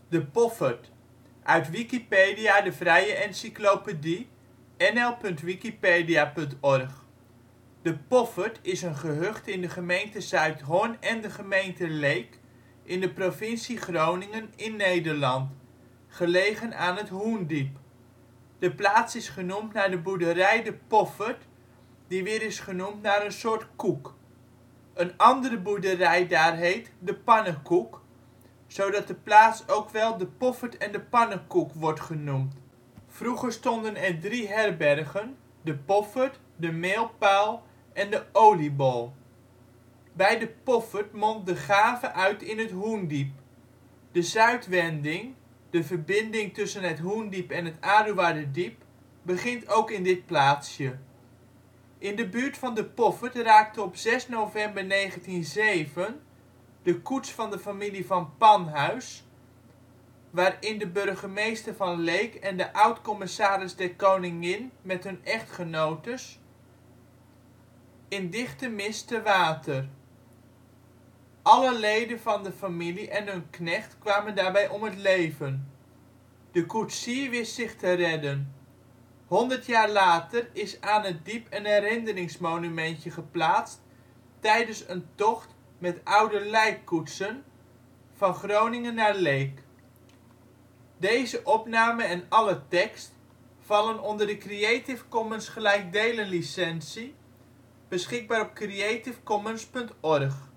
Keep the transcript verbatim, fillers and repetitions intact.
De Poffert, uit Wikipedia, de vrije encyclopedie. N L punt wikipedia punt org. De Poffert is een gehucht in de gemeente Zuidhorn en de gemeente Leek in de provincie Groningen in Nederland, gelegen aan het Hoendiep. De plaats is genoemd naar de boerderij de Poffert, die weer is genoemd naar een soort koek. Een andere boerderij daar heet De Pannekoek, zodat de plaats ook wel De Poffert en de Pannekoek wordt genoemd. Vroeger stonden er drie herbergen: De Poffert, De Meelpuil en De Oliebol. Bij De Poffert mondt de Gave uit in het Hoendiep. De Zuidwending, de verbinding tussen het Hoendiep en het Aduarderdiep, begint ook in dit plaatsje. In de buurt van De Poffert raakte op zes november negentien nul zeven de koets van de familie Van Panhuys, waarin de burgemeester van Leek en de oud-commissaris der koningin met hun echtgenotes, in dichte mist te water. Alle leden van de familie en hun knecht kwamen daarbij om het leven. De koetsier wist zich te redden. Honderd jaar later is aan het diep een herinneringsmonumentje geplaatst tijdens een tocht met oude lijkkoetsen van Groningen naar Leek. Deze opname en alle tekst vallen onder de Creative Commons gelijkdelen licentie, beschikbaar op creativecommons punt org